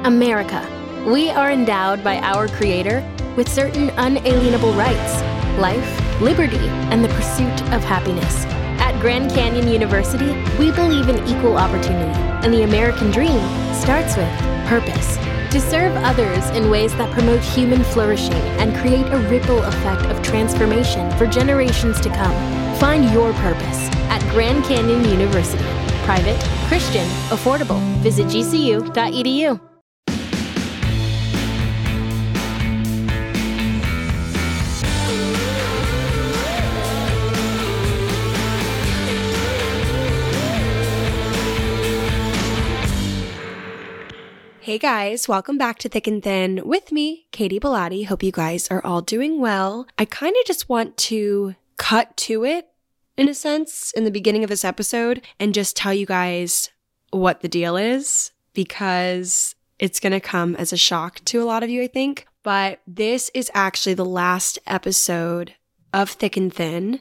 America. We are endowed by our Creator with certain unalienable rights: life, liberty, and the pursuit of happiness. At Grand Canyon University, we believe in equal opportunity, and the American dream starts with purpose. To serve others in ways that promote human flourishing and create a ripple effect of transformation for generations to come. Find your purpose at Grand Canyon University. Private, Christian, affordable. Visit gcu.edu. Hey guys, welcome back to Thick and Thin with me, Katie Bellotti. Hope you guys are all doing well. I kind of just want to cut to it, in a sense, in the beginning of this episode and just tell you guys what the deal is, because it's going to come as a shock to a lot of you, I think. But this is actually the last episode of Thick and Thin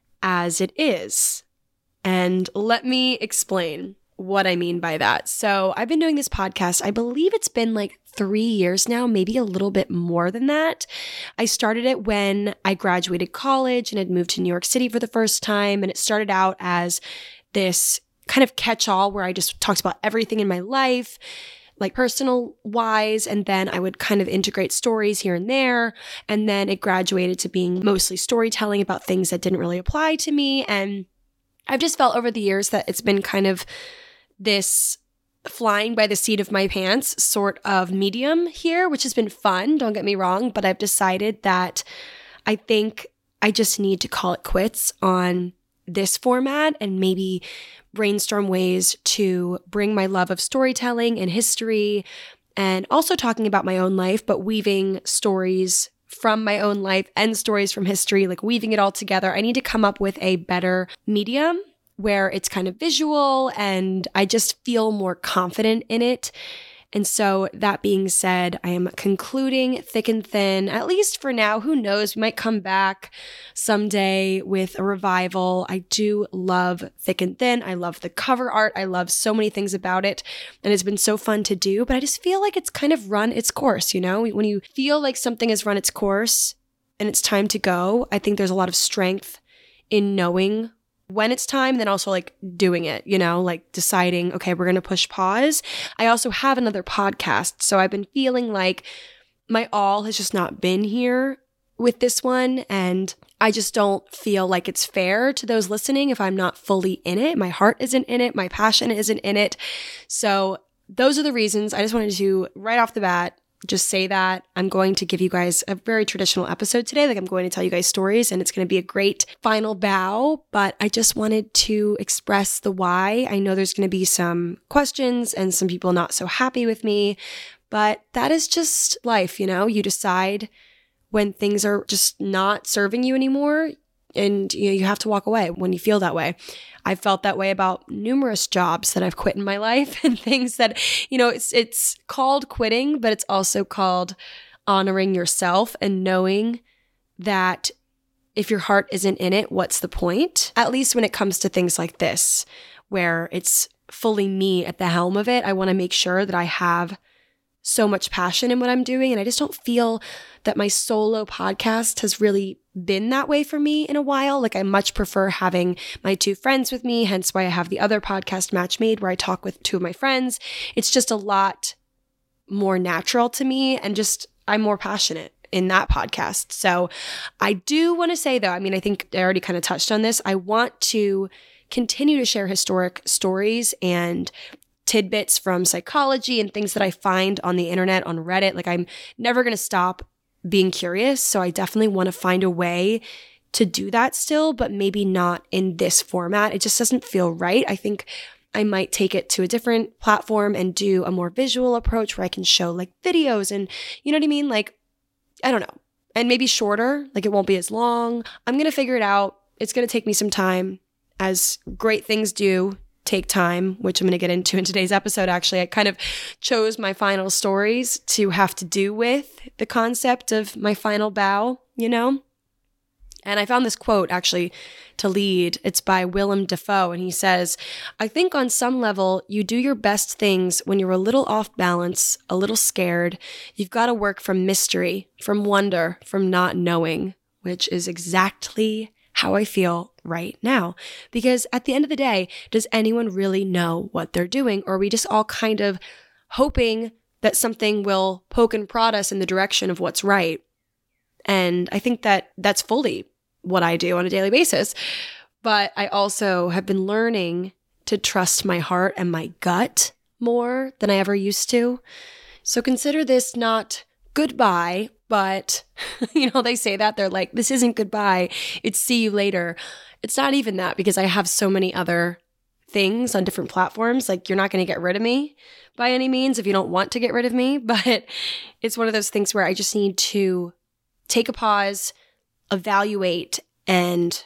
as it is. And let me explain what I mean by that. So I've been doing this podcast, I believe it's been like 3 years now, maybe a little bit more than that. I started it when I graduated college and had moved to New York City for the first time. And it started out as this kind of catch-all where I just talked about everything in my life, like personal wise. And then I would kind of integrate stories here and there. And then it graduated to being mostly storytelling about things that didn't really apply to me. And I've just felt over the years that it's been kind of this flying by the seat of my pants sort of medium here, which has been fun, don't get me wrong, but I've decided that I think I just need to call it quits on this format and maybe brainstorm ways to bring my love of storytelling and history and also talking about my own life, but weaving stories from my own life and stories from history, like weaving it all together. I need to come up with a better medium where it's kind of visual and I just feel more confident in it. And so that being said, I am concluding Thick and Thin, at least for now. Who knows? We might come back someday with a revival. I do love Thick and Thin. I love the cover art. I love so many things about it. And it's been so fun to do, but I just feel like it's kind of run its course, you know? When you feel like something has run its course and it's time to go, I think there's a lot of strength in knowing when it's time, then also like doing it, you know, like deciding, okay, we're going to push pause. I also have another podcast. So I've been feeling like my all has just not been here with this one. And I just don't feel like it's fair to those listening if I'm not fully in it. My heart isn't in it. My passion isn't in it. So those are the reasons. I just wanted to, right off the bat, just say that I'm going to give you guys a very traditional episode today. Like I'm going to tell you guys stories and it's going to be a great final bow, but I just wanted to express the why. I know there's going to be some questions and some people not so happy with me, but that is just life, you know? You decide when things are just not serving you anymore and you have to walk away when you feel that way. I felt that way about numerous jobs that I've quit in my life and things that, it's called quitting, but it's also called honoring yourself and knowing that if your heart isn't in it, what's the point? At least when it comes to things like this, where it's fully me at the helm of it, I want to make sure that I have so much passion in what I'm doing. And I just don't feel that my solo podcast has really been that way for me in a while. Like I much prefer having my two friends with me, hence why I have the other podcast, Match Made, where I talk with two of my friends. It's just a lot more natural to me and just I'm more passionate in that podcast. So I do want to say though, I think I already kind of touched on this. I want to continue to share historic stories and tidbits from psychology and things that I find on the internet, on Reddit. Like I'm never going to stop being curious. So I definitely want to find a way to do that still, but maybe not in this format. It just doesn't feel right. I think I might take it to a different platform and do a more visual approach where I can show like videos and you know what I mean? Like, I don't know. And maybe shorter, like it won't be as long. I'm going to figure it out. It's going to take me some time, as great things do take time, which I'm going to get into in today's episode. Actually, I kind of chose my final stories to have to do with the concept of my final bow, you know? And I found this quote actually to lead. It's by Willem Dafoe. And he says, "I think on some level, you do your best things when you're a little off balance, a little scared. You've got to work from mystery, from wonder, from not knowing," which is exactly how I feel right now. Because at the end of the day, does anyone really know what they're doing? Or are we just all kind of hoping that something will poke and prod us in the direction of what's right? And I think that that's fully what I do on a daily basis. But I also have been learning to trust my heart and my gut more than I ever used to. So consider this not goodbye, but they say that they're like, this isn't goodbye, it's see you later. It's not even that, because I have so many other things on different platforms. Like, you're not going to get rid of me by any means if you don't want to get rid of me. But it's one of those things where I just need to take a pause, evaluate, and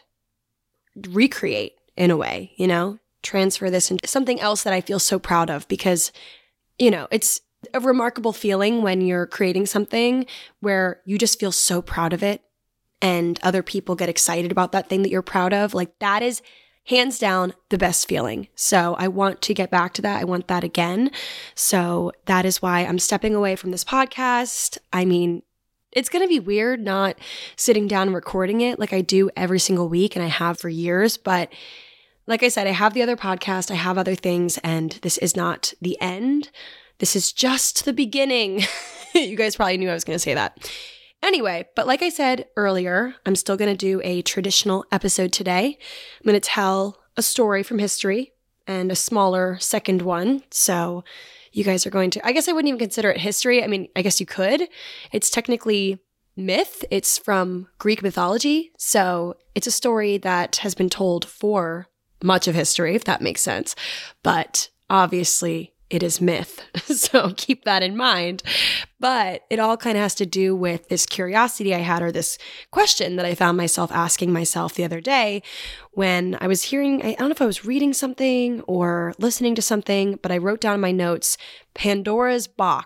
recreate in a way, transfer this into something else that I feel so proud of, because, it's a remarkable feeling when you're creating something where you just feel so proud of it and other people get excited about that thing that you're proud of. Like, that is hands down the best feeling. So I want to get back to that. I want that again. So that is why I'm stepping away from this podcast. I mean, it's going to be weird not sitting down and recording it like I do every single week, and I have for years. But like I said, I have the other podcast, I have other things, and this is not the end. This is just the beginning. You guys probably knew I was going to say that. Anyway, but like I said earlier, I'm still going to do a traditional episode today. I'm going to tell a story from history and a smaller second one. So you guys are going to, I guess I wouldn't even consider it history. I mean, I guess you could. It's technically myth. It's from Greek mythology. So it's a story that has been told for much of history, if that makes sense. But obviously it is myth. So keep that in mind. But it all kind of has to do with this curiosity I had, or this question that I found myself asking myself the other day when I was hearing, I don't know if I was reading something or listening to something, but I wrote down in my notes, Pandora's box, ?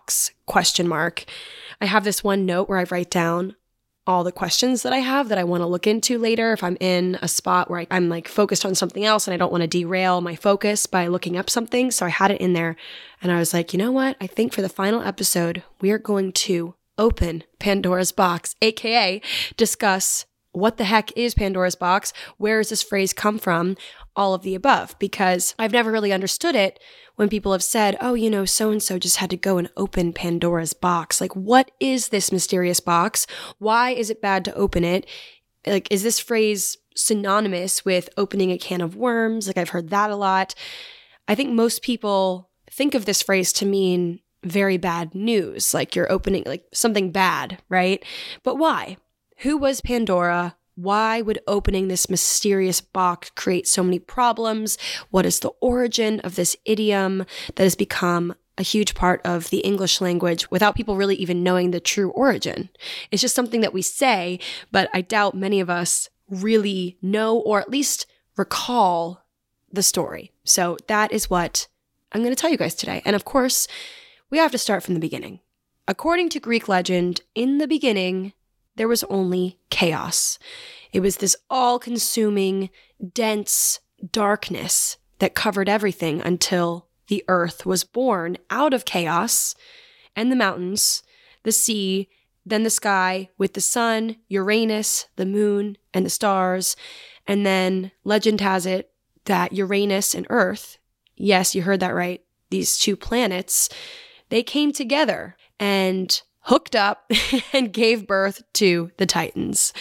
I have this one note where I write down all the questions that I have that I want to look into later if I'm in a spot where I'm like focused on something else and I don't want to derail my focus by looking up something. So I had it in there and I was like, you know what? I think for the final episode, we are going to open Pandora's box, aka discuss what the heck is Pandora's box? Where does this phrase come from? All of the above, because I've never really understood it when people have said, oh, so-and-so just had to go and open Pandora's box. Like, what is this mysterious box? Why is it bad to open it? Like, is this phrase synonymous with opening a can of worms? Like, I've heard that a lot. I think most people think of this phrase to mean very bad news, like you're opening like something bad, right? But why? Who was Pandora? Why would opening this mysterious box create so many problems? What is the origin of this idiom that has become a huge part of the English language without people really even knowing the true origin? It's just something that we say, but I doubt many of us really know or at least recall the story. So that is what I'm going to tell you guys today. And of course, we have to start from the beginning. According to Greek legend, in the beginning, there was only chaos. It was this all-consuming, dense darkness that covered everything until the earth was born out of chaos, and the mountains, the sea, then the sky with the sun, Uranus, the moon, and the stars. And then legend has it that Uranus and Earth, yes, you heard that right, these two planets, they came together and hooked up and gave birth to the Titans.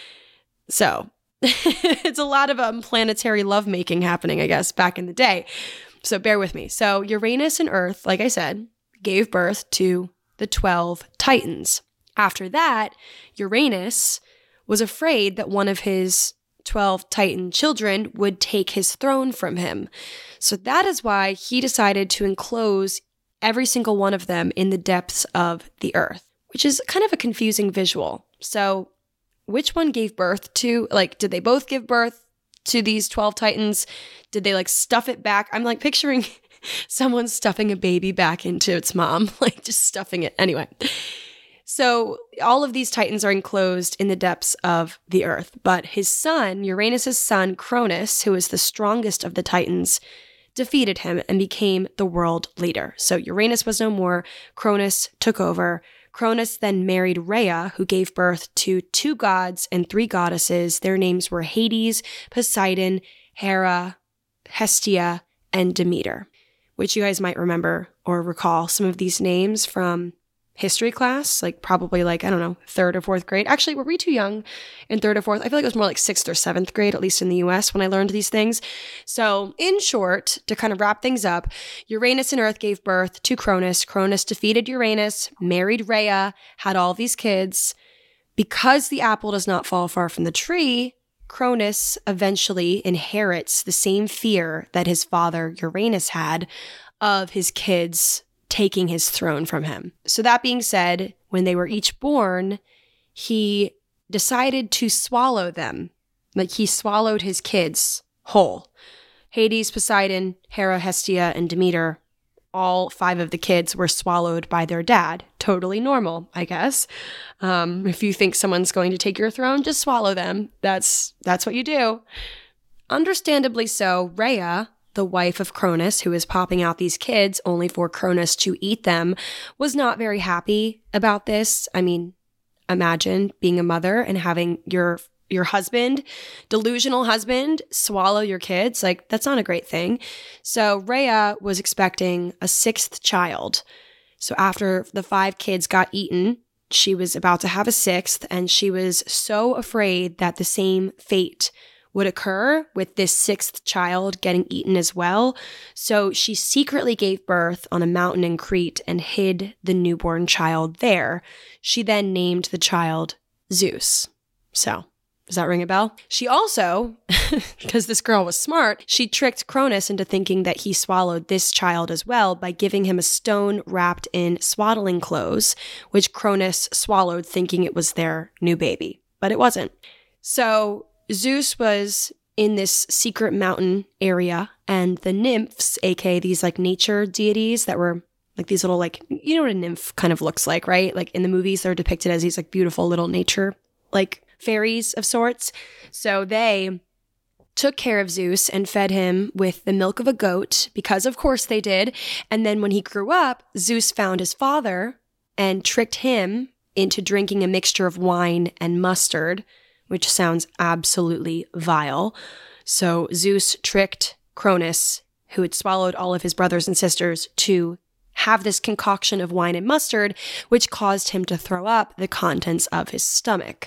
So it's a lot of planetary lovemaking happening, I guess, back in the day. So bear with me. So Uranus and Earth, like I said, gave birth to the 12 Titans. After that, Uranus was afraid that one of his 12 Titan children would take his throne from him. So that is why he decided to enclose every single one of them in the depths of the earth, which is kind of a confusing visual. So which one gave birth to, did they both give birth to these 12 Titans? Did they stuff it back? I'm picturing someone stuffing a baby back into its mom, just stuffing it. Anyway, So all of these titans are enclosed in the depths of the earth, but his son, Uranus' son, Cronus, who is the strongest of the titans, defeated him and became the world leader. So Uranus was no more, Cronus took over. Cronus then married Rhea, who gave birth to 2 gods and 3 goddesses. Their names were Hades, Poseidon, Hera, Hestia, and Demeter, which you guys might remember or recall some of these names from history class, probably I don't know, 3rd or 4th grade. Actually, were we too young in 3rd or 4th? I feel like it was more like 6th or 7th grade, at least in the US, when I learned these things. So in short, to kind of wrap things up, Uranus and Earth gave birth to Cronus. Cronus defeated Uranus, married Rhea, had all these kids. Because the apple does not fall far from the tree, Cronus eventually inherits the same fear that his father Uranus had of his kids taking his throne from him. So that being said, when they were each born, he decided to swallow them. He swallowed his kids whole. Hades, Poseidon, Hera, Hestia, and Demeter, all 5 of the kids were swallowed by their dad. Totally normal, I guess. If you think someone's going to take your throne, just swallow them. That's what you do. Understandably so, Rhea, the wife of Cronus, who is popping out these kids only for Cronus to eat them, was not very happy about this. I mean, imagine being a mother and having your husband, delusional husband, swallow your kids. That's not a great thing. So Rhea was expecting a 6th child. So after the 5 kids got eaten, she was about to have a 6th, and she was so afraid that the same fate would occur with this 6th child getting eaten as well. So she secretly gave birth on a mountain in Crete and hid the newborn child there. She then named the child Zeus. So, does that ring a bell? She also, because this girl was smart, she tricked Cronus into thinking that he swallowed this child as well by giving him a stone wrapped in swaddling clothes, which Cronus swallowed thinking it was their new baby. But it wasn't. So Zeus was in this secret mountain area, and the nymphs, aka these nature deities that were these little you know what a nymph kind of looks like, right? In the movies, they're depicted as these beautiful little nature fairies of sorts. So they took care of Zeus and fed him with the milk of a goat, because of course they did. And then when he grew up, Zeus found his father and tricked him into drinking a mixture of wine and mustard, which sounds absolutely vile. So Zeus tricked Cronus, who had swallowed all of his brothers and sisters, to have this concoction of wine and mustard, which caused him to throw up the contents of his stomach.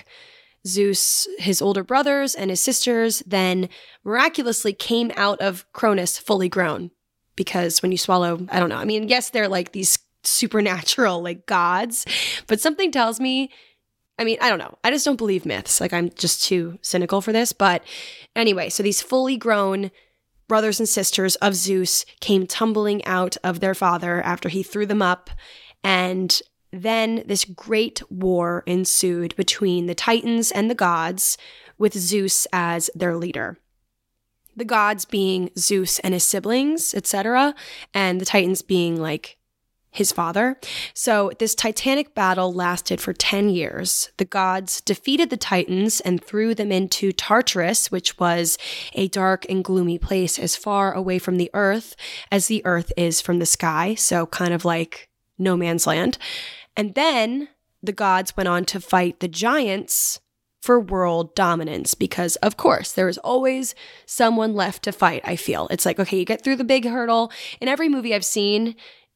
Zeus, his older brothers, and his sisters then miraculously came out of Cronus fully grown. Because when you swallow, I don't know, yes, they're these supernatural gods, but something tells me, I don't know. I just don't believe myths. I'm just too cynical for this. But anyway, so these fully grown brothers and sisters of Zeus came tumbling out of their father after he threw them up. And then this great war ensued between the Titans and the gods, with Zeus as their leader. The gods being Zeus and his siblings, etc., and the Titans being his father. So this titanic battle lasted for 10 years. The gods defeated the Titans and threw them into Tartarus, which was a dark and gloomy place as far away from the earth as the earth is from the sky. So kind of like no man's land. And then the gods went on to fight the giants for world dominance, because of course there is always someone left to fight. I feel it's okay, you get through the big hurdle. In every movie I've seen,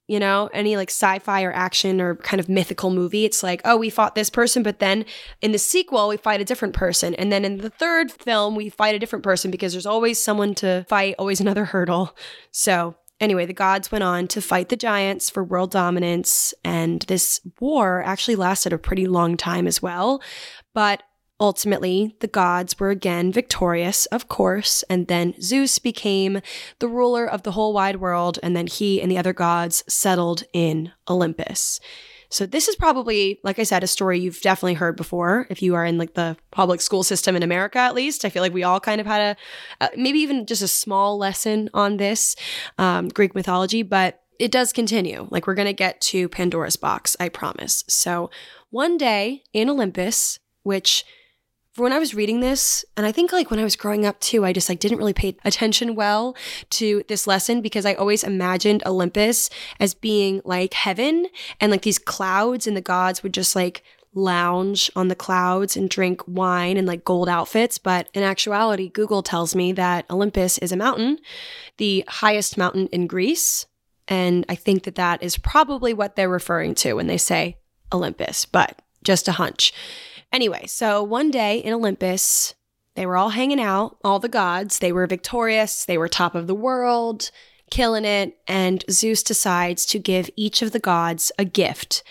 any sci-fi or action or kind of mythical movie, it's oh, we fought this person, but then in the sequel, we fight a different person. And then in the third film, we fight a different person, because there's always someone to fight, always another hurdle. So anyway, the gods went on to fight the giants for world dominance. And this war actually lasted a pretty long time as well. But ultimately, the gods were again victorious, of course, and then Zeus became the ruler of the whole wide world, and then he and the other gods settled in Olympus. So this is probably, like I said, a story you've definitely heard before. If you are in the public school system in America, at least, I feel like we all kind of had maybe even just a small lesson on this Greek mythology, but it does continue. We're going to get to Pandora's box, I promise. So one day in Olympus, which for when I was reading this, and I think like when I was growing up too, I just like didn't really pay attention well to this lesson because I always imagined Olympus as being like heaven and like these clouds and the gods would just like lounge on the clouds and drink wine and like gold outfits. But in actuality, Google tells me that Olympus is a mountain, the highest mountain in Greece. And I think that that is probably what they're referring to when they say Olympus, but just a hunch. Anyway, so one day in Olympus, they were all hanging out, all the gods. They were victorious. They were top of the world, killing it. And Zeus decides to give each of the gods a gift.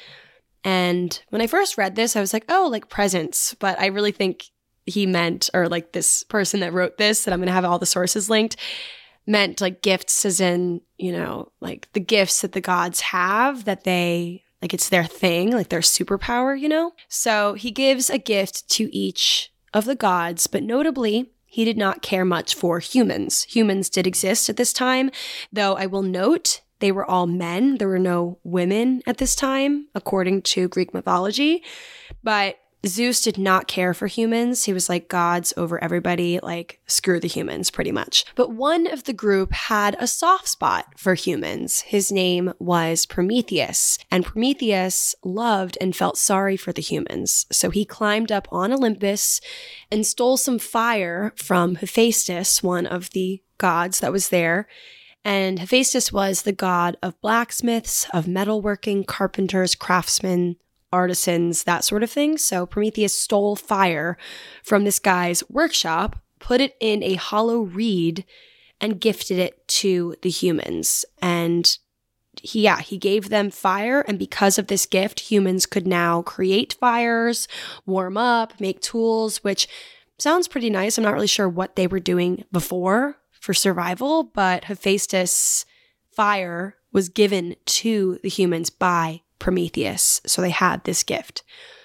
And when I first read this, I was like, oh, like presents. But I really think he meant, or like this person that wrote this, that I'm going to have all the sources linked, meant like gifts as in, you know, like the gifts that the gods have that they, like it's their thing, like their superpower, you know? So he gives a gift to each of the gods, but notably, he did not care much for humans. Humans did exist at this time, though I will note they were all men. There were no women at this time, according to Greek mythology. But Zeus did not care for humans. He was like gods over everybody, like screw the humans pretty much. But one of the group had a soft spot for humans. His name was Prometheus, and Prometheus loved and felt sorry for the humans. So he climbed up on Olympus and stole some fire from Hephaestus, one of the gods that was there. And Hephaestus was the god of blacksmiths, of metalworking, carpenters, craftsmen, artisans, that sort of thing. So Prometheus stole fire from this guy's workshop, put it in a hollow reed, and gifted it to the humans. And he gave them fire. And because of this gift, humans could now create fires, warm up, make tools, which sounds pretty nice. I'm not really sure what they were doing before for survival, but Hephaestus' fire was given to the humans by Prometheus, so they had this gift.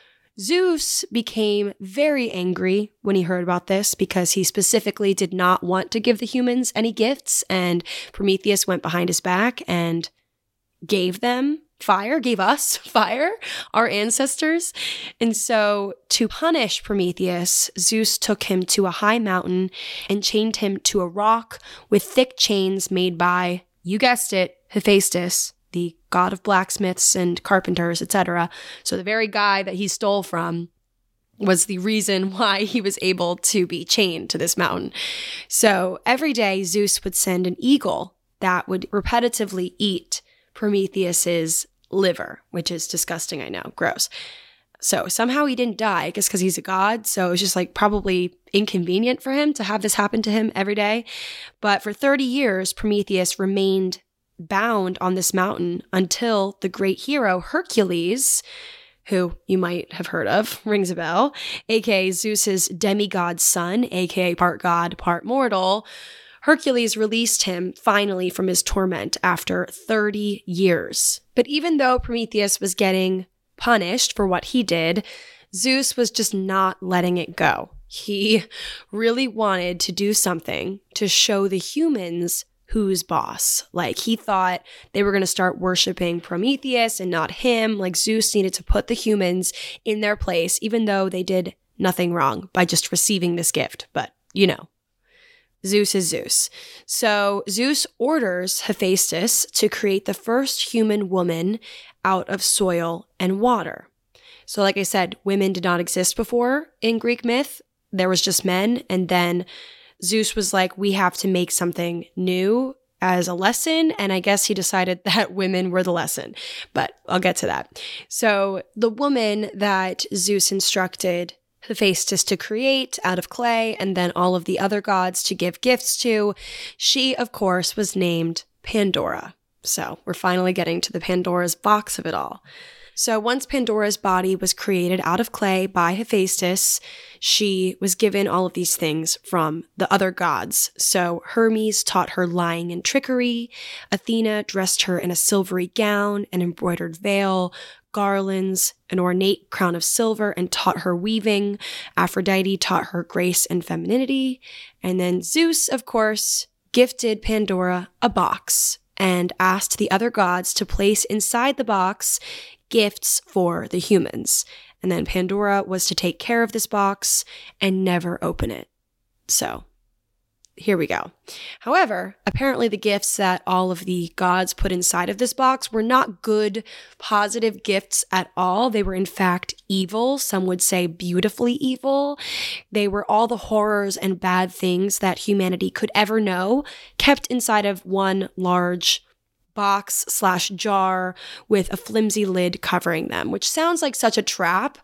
Zeus became very angry when he heard about this because he specifically did not want to give the humans any gifts, and Prometheus went behind his back and gave them fire, gave us fire, our ancestors. And so to punish Prometheus, Zeus took him to a high mountain and chained him to a rock with thick chains made by, you guessed it, Hephaestus, the god of blacksmiths and carpenters, etc. So the very guy that he stole from was the reason why he was able to be chained to this mountain. So every day Zeus would send an eagle that would repetitively eat Prometheus's liver, which is disgusting, I know, gross. So somehow he didn't die, I guess because he's a god, so it was just like probably inconvenient for him to have this happen to him every day. But for 30 years, Prometheus remained bound on this mountain until the great hero Hercules, who you might have heard of, rings a bell, aka Zeus's demigod son, aka part god, part mortal, Hercules released him finally from his torment after 30 years. But even though Prometheus was getting punished for what he did, Zeus was just not letting it go. He really wanted to do something to show the humans who's boss. Like, he thought they were going to start worshiping Prometheus and not him. Like, Zeus needed to put the humans in their place, even though they did nothing wrong by just receiving this gift. But, you know, Zeus is Zeus. So Zeus orders Hephaestus to create the first human woman out of soil and water. So like I said, women did not exist before in Greek myth. There was just men. And then Zeus was like, we have to make something new as a lesson. And I guess he decided that women were the lesson. But I'll get to that. So the woman that Zeus instructed Hephaestus to create out of clay, and then all of the other gods to give gifts to, she, of course, was named Pandora. So we're finally getting to the Pandora's box of it all. So once Pandora's body was created out of clay by Hephaestus, she was given all of these things from the other gods. So Hermes taught her lying and trickery. Athena dressed her in a silvery gown, an embroidered veil, garlands, an ornate crown of silver, and taught her weaving. Aphrodite taught her grace and femininity. And then Zeus, of course, gifted Pandora a box and asked the other gods to place inside the box gifts for the humans. And then Pandora was to take care of this box and never open it. So here we go. However, apparently the gifts that all of the gods put inside of this box were not good, positive gifts at all. They were in fact evil. Some would say beautifully evil. They were all the horrors and bad things that humanity could ever know, kept inside of one large box/jar with a flimsy lid covering them, which sounds like such a trap.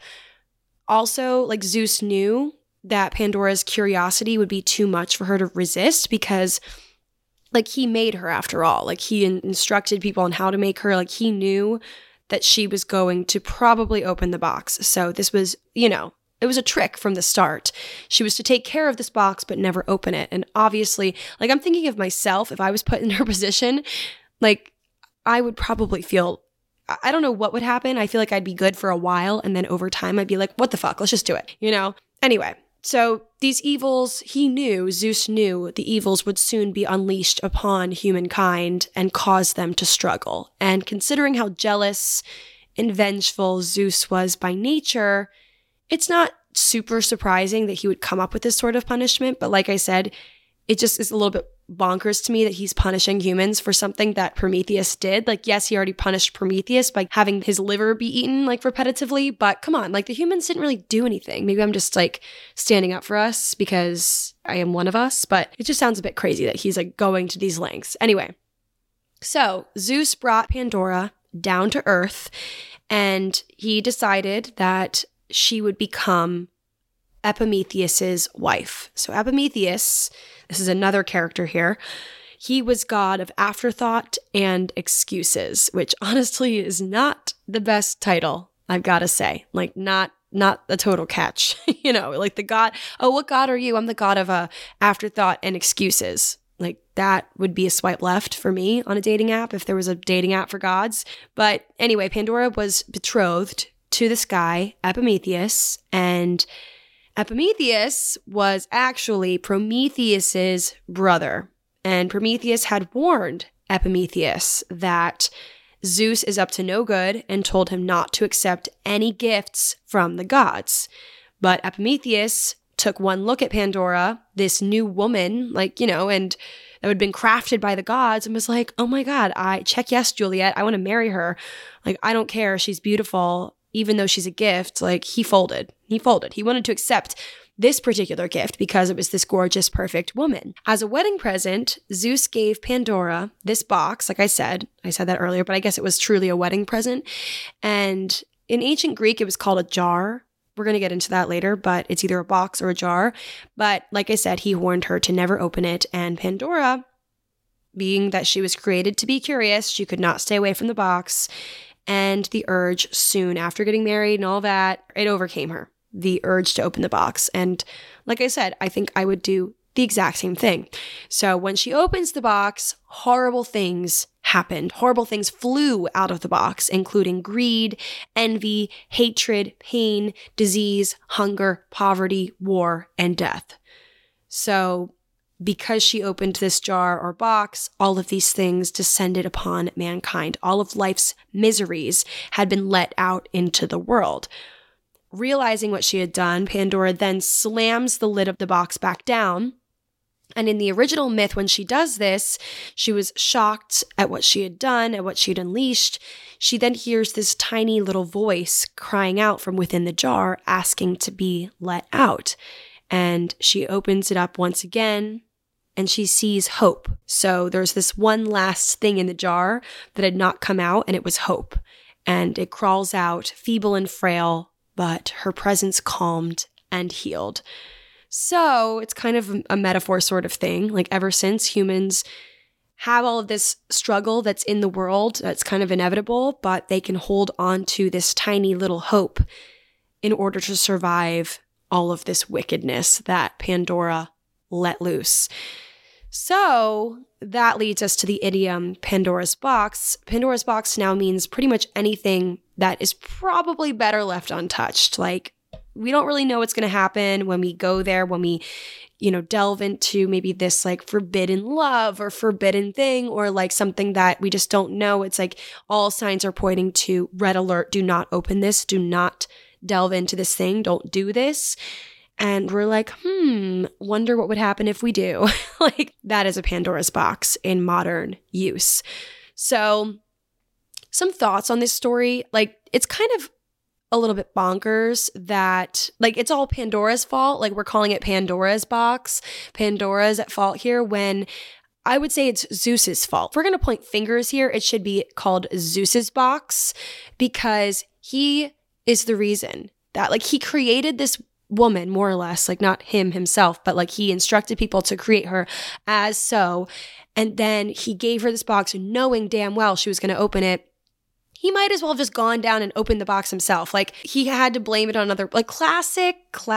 Also, like Zeus knew that Pandora's curiosity would be too much for her to resist because, like, he made her after all. Like, he instructed people on how to make her. Like, he knew that she was going to probably open the box. So this was, it was a trick from the start. She was to take care of this box but never open it. And obviously, like, I'm thinking of myself, if I was put in her position, like, I would probably feel, I don't know what would happen. I feel like I'd be good for a while, and then over time I'd be like, what the fuck? Let's just do it, Anyway, so these evils, Zeus knew the evils would soon be unleashed upon humankind and cause them to struggle. And considering how jealous and vengeful Zeus was by nature, it's not super surprising that he would come up with this sort of punishment. But like I said, it just is a little bit bonkers to me that he's punishing humans for something that Prometheus did. Like, yes, he already punished Prometheus by having his liver be eaten, like, repetitively, but come on, like, the humans didn't really do anything. Maybe I'm just, like, standing up for us because I am one of us, but it just sounds a bit crazy that he's, like, going to these lengths. Anyway, so Zeus brought Pandora down to Earth, and he decided that she would become Epimetheus's wife. So Epimetheus, this is another character here, he was god of afterthought and excuses, which honestly is not the best title, I've got to say. Like, not a total catch, like the god, oh, what god are you? I'm the god of afterthought and excuses. Like, that would be a swipe left for me on a dating app if there was a dating app for gods. But anyway, Pandora was betrothed to this guy, Epimetheus, and Epimetheus was actually Prometheus's brother, and Prometheus had warned Epimetheus that Zeus is up to no good and told him not to accept any gifts from the gods. But Epimetheus took one look at Pandora, this new woman, and that had been crafted by the gods, and was like, oh my God, check yes, Juliet, I want to marry her. Like, I don't care, she's beautiful. Even though she's a gift, like, he folded. He wanted to accept this particular gift because it was this gorgeous, perfect woman. As a wedding present, Zeus gave Pandora this box. Like I said that earlier, but I guess it was truly a wedding present. And in ancient Greek, it was called a jar. We're going to get into that later, but it's either a box or a jar. But like I said, he warned her to never open it. And Pandora, being that she was created to be curious, she could not stay away from the box. And the urge soon after getting married and all that, it overcame her, the urge to open the box. And like I said, I think I would do the exact same thing. So when she opens the box, horrible things happened. Horrible things flew out of the box, including greed, envy, hatred, pain, disease, hunger, poverty, war, and death. So because she opened this jar or box, all of these things descended upon mankind. All of life's miseries had been let out into the world. Realizing what she had done, Pandora then slams the lid of the box back down. And in the original myth, when she does this, she was shocked at what she had done, at what she'd unleashed. She then hears this tiny little voice crying out from within the jar, asking to be let out. And she opens it up once again, and she sees hope. So there's this one last thing in the jar that had not come out, and it was hope. And it crawls out, feeble and frail, but her presence calmed and healed. So it's kind of a metaphor sort of thing. Like, ever since, humans have all of this struggle that's in the world, that's kind of inevitable, but they can hold on to this tiny little hope in order to survive all of this wickedness that Pandora let loose. So that leads us to the idiom Pandora's box. Pandora's box now means pretty much anything that is probably better left untouched. Like, we don't really know what's going to happen when we go there, when we, delve into maybe this like forbidden love or forbidden thing, or like something that we just don't know. It's like all signs are pointing to red alert. Do not open this. Do not delve into this thing. Don't do this. And we're like, wonder what would happen if we do. Like, that is a Pandora's box in modern use. So some thoughts on this story. Like, it's kind of a little bit bonkers that, like, it's all Pandora's fault. Like, we're calling it Pandora's box. Pandora's at fault here, when I would say it's Zeus's fault. If we're going to point fingers here, it should be called Zeus's box, because he is the reason that, like, he created this woman, more or less, like not him himself, but like he instructed people to create her as so. And then he gave her this box knowing damn well she was going to open it. He might as well have just gone down and opened the box himself. Like, he had to blame it on other, like, classic.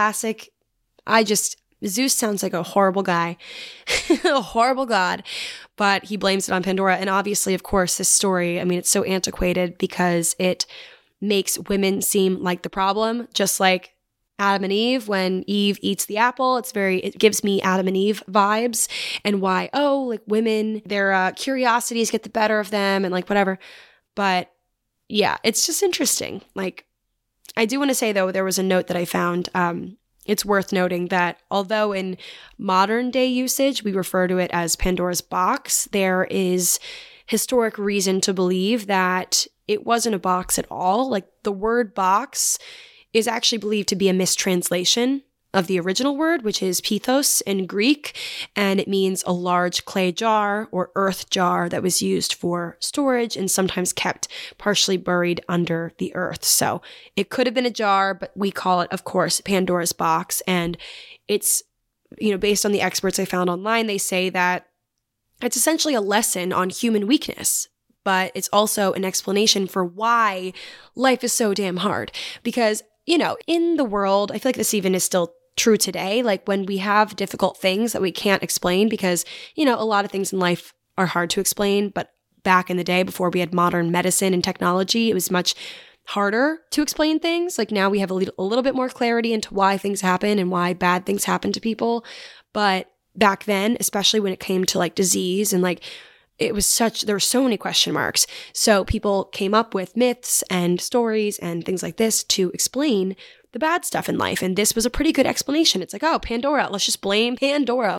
Zeus sounds like a horrible guy, a horrible god, but he blames it on Pandora. And obviously, of course, this story, I mean, it's so antiquated because it makes women seem like the problem, just like Adam and Eve. When Eve eats the apple, it gives me Adam and Eve vibes, and why, like, women, their curiosities get the better of them and like whatever. But yeah, it's just interesting. Like, I do want to say, though, there was a note that I found. It's worth noting that although in modern day usage, we refer to it as Pandora's box, there is historic reason to believe that it wasn't a box at all. Like, the word box is actually believed to be a mistranslation of the original word, which is pithos in Greek, and it means a large clay jar or earth jar that was used for storage and sometimes kept partially buried under the earth. So it could have been a jar, but we call it, of course, Pandora's box. And it's, based on the experts I found online, they say that it's essentially a lesson on human weakness, but it's also an explanation for why life is so damn hard. Because, in the world, I feel like this even is still true today. Like, when we have difficult things that we can't explain, because, a lot of things in life are hard to explain, but back in the day, before we had modern medicine and technology, it was much harder to explain things. Like, now we have a little bit more clarity into why things happen and why bad things happen to people. But back then, especially when it came to like disease and like, there were so many question marks. So people came up with myths and stories and things like this to explain the bad stuff in life. And this was a pretty good explanation. It's like, oh, Pandora, let's just blame Pandora.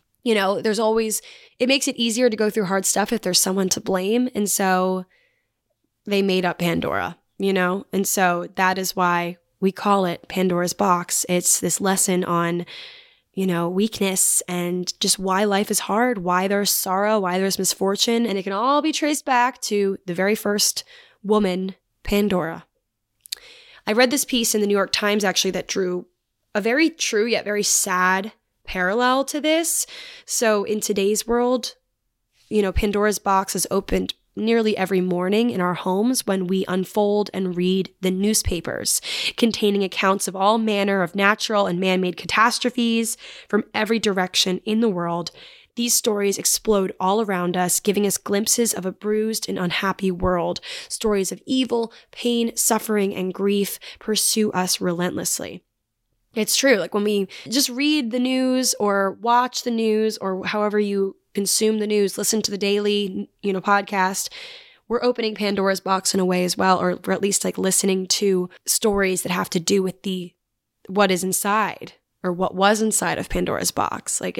It makes it easier to go through hard stuff if there's someone to blame. And so they made up Pandora, and so that is why we call it Pandora's box. It's this lesson on weakness and just why life is hard, why there's sorrow, why there's misfortune. And it can all be traced back to the very first woman, Pandora. I read this piece in the New York Times, actually, that drew a very true yet very sad parallel to this. So in today's world, Pandora's box is opened nearly every morning in our homes when we unfold and read the newspapers containing accounts of all manner of natural and man-made catastrophes from every direction in the world. These stories explode all around us, giving us glimpses of a bruised and unhappy world. Stories of evil, pain, suffering, and grief pursue us relentlessly. It's true. Like, when we just read the news or watch the news or however you consume the news, listen to the daily, podcast, we're opening Pandora's box in a way as well, or at least like listening to stories that have to do with what is inside or what was inside of Pandora's box. Like,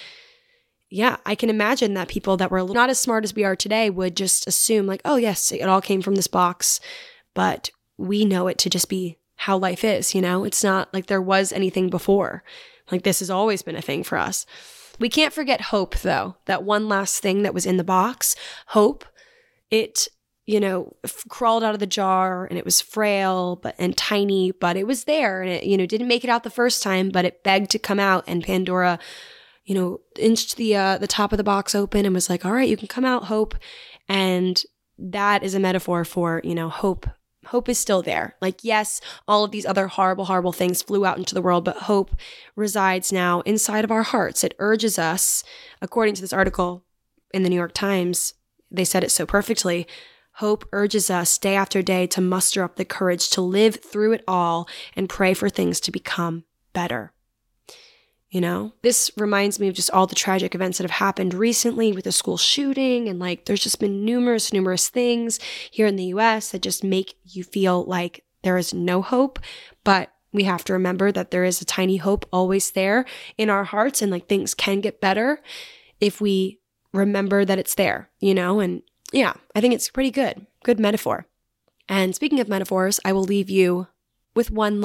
I can imagine that people that were not as smart as we are today would just assume like, oh yes, it all came from this box, but we know it to just be how life is, It's not like there was anything before. Like, this has always been a thing for us. We can't forget hope, though. That one last thing that was in the box, hope, it, crawled out of the jar, and it was frail and tiny, but it was there, and it, didn't make it out the first time, but it begged to come out, and Pandora, inched the top of the box open and was like, all right, you can come out, hope. And that is a metaphor for, hope. Hope is still there. Like, yes, all of these other horrible, horrible things flew out into the world, but hope resides now inside of our hearts. It urges us, according to this article in the New York Times, they said it so perfectly, Hope urges us day after day to muster up the courage to live through it all and pray for things to become better. You know, this reminds me of just all the tragic events that have happened recently with the school shooting. And like, there's just been numerous things here in the US that just make you feel like there is no hope. But we have to remember that there is a tiny hope always there in our hearts, and like things can get better if we remember that it's there, you know? And yeah, I think it's pretty good metaphor. And speaking of metaphors, I will leave you with one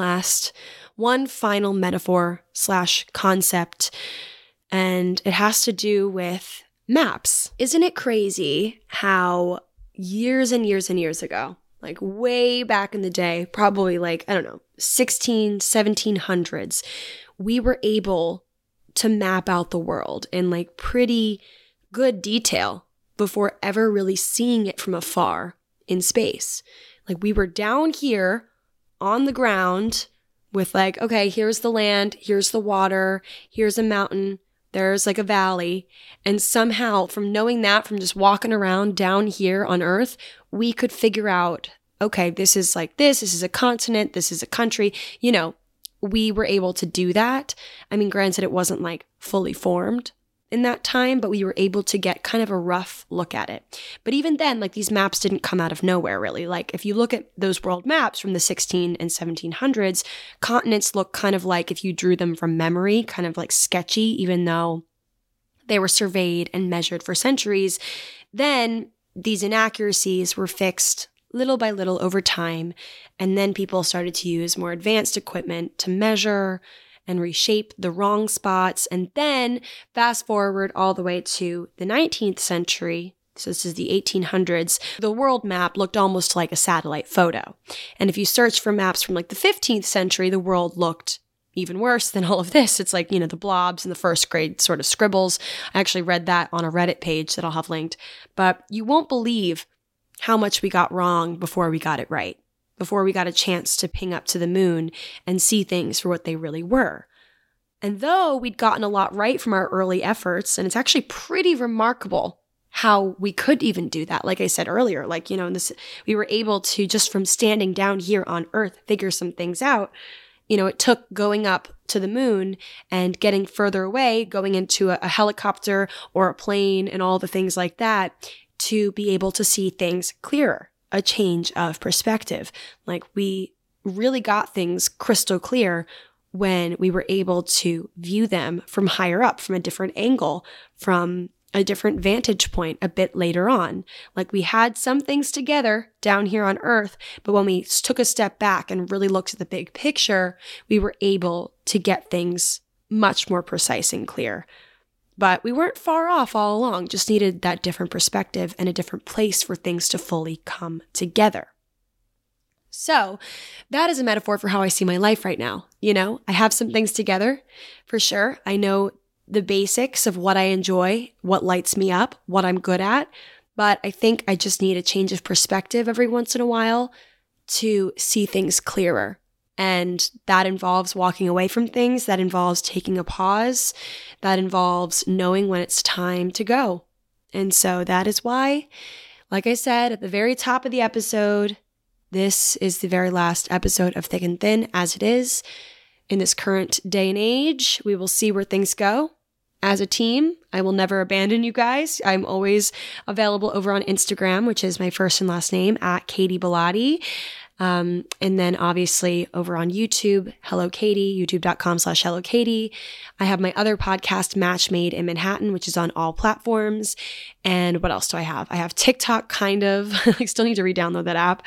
final metaphor / concept, and it has to do with maps. Isn't it crazy how years and years and years ago, like way back in the day, probably like, I don't know, 1700s, we were able to map out the world in like pretty good detail before ever really seeing it from afar in space. Like we were down here on the ground with like, okay, here's the land, here's the water, here's a mountain, there's like a valley. And somehow from knowing that, from just walking around down here on Earth, we could figure out, okay, this is like this is a continent, this is a country. You know, we were able to do that. I mean, granted, it wasn't like fully formed in that time, but we were able to get kind of a rough look at it. But even then, like these maps didn't come out of nowhere, really. Like if you look at those world maps from the 16 and 1700s, continents look kind of like if you drew them from memory, kind of like sketchy, even though they were surveyed and measured for centuries. Then these inaccuracies were fixed little by little over time. And then people started to use more advanced equipment to measure and reshape the wrong spots. And then fast forward all the way to the 19th century. So this is the 1800s. The world map looked almost like a satellite photo. And if you search for maps from like the 15th century, the world looked even worse than all of this. It's like, you know, the blobs in the first grade sort of scribbles. I actually read that on a Reddit page that I'll have linked. But you won't believe how much we got wrong before we got it right. Before we got a chance to ping up to the moon and see things for what they really were. And though we'd gotten a lot right from our early efforts, and it's actually pretty remarkable how we could even do that. Like I said earlier, like, you know, we were able to, just from standing down here on Earth, figure some things out. You know, it took going up to the moon and getting further away, going into a helicopter or a plane and all the things like that to be able to see things clearer. A change of perspective. Like we really got things crystal clear when we were able to view them from higher up, from a different angle, from a different vantage point a bit later on. Like we had some things together down here on Earth, but when we took a step back and really looked at the big picture, we were able to get things much more precise and clear. But we weren't far off all along, just needed that different perspective and a different place for things to fully come together. So that is a metaphor for how I see my life right now. You know, I have some things together for sure. I know the basics of what I enjoy, what lights me up, what I'm good at. But I think I just need a change of perspective every once in a while to see things clearer. And that involves walking away from things. That involves taking a pause. That involves knowing when it's time to go. And so that is why, like I said at the very top of the episode, this is the very last episode of Thick and Thin as it is. In this current day and age, we will see where things go. As a team, I will never abandon you guys. I'm always available over on Instagram, which is my first and last name, at Katie Bellotti. And then obviously over on YouTube, Hello Katie, youtube.com/Hello Katie. I have my other podcast, Match Made in Manhattan, which is on all platforms. And what else do I have? I have TikTok, kind of. I still need to re-download that app.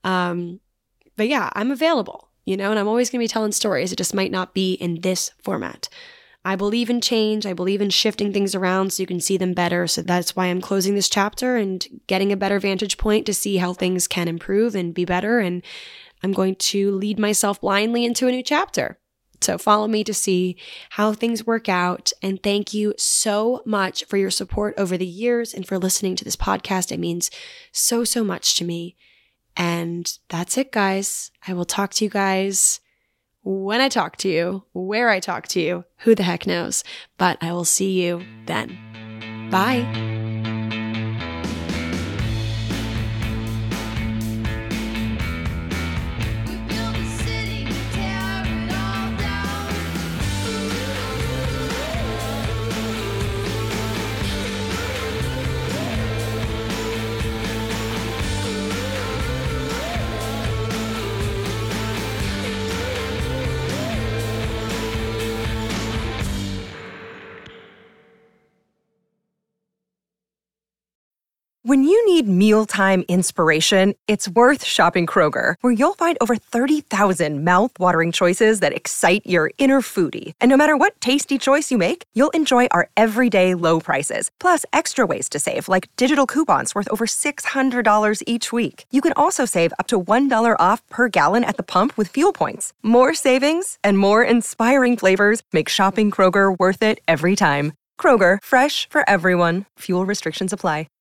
But yeah, I'm available, you know, and I'm always going to be telling stories. It just might not be in this format. I believe in change. I believe in shifting things around so you can see them better. So that's why I'm closing this chapter and getting a better vantage point to see how things can improve and be better. And I'm going to lead myself blindly into a new chapter. So follow me to see how things work out. And thank you so much for your support over the years and for listening to this podcast. It means so, so much to me. And that's it, guys. I will talk to you guys when I talk to you, where I talk to you, who the heck knows, but I will see you then. Bye. When you need mealtime inspiration, it's worth shopping Kroger, where you'll find over 30,000 mouth-watering choices that excite your inner foodie. And no matter what tasty choice you make, you'll enjoy our everyday low prices, plus extra ways to save, like digital coupons worth over $600 each week. You can also save up to $1 off per gallon at the pump with fuel points. More savings and more inspiring flavors make shopping Kroger worth it every time. Kroger, fresh for everyone. Fuel restrictions apply.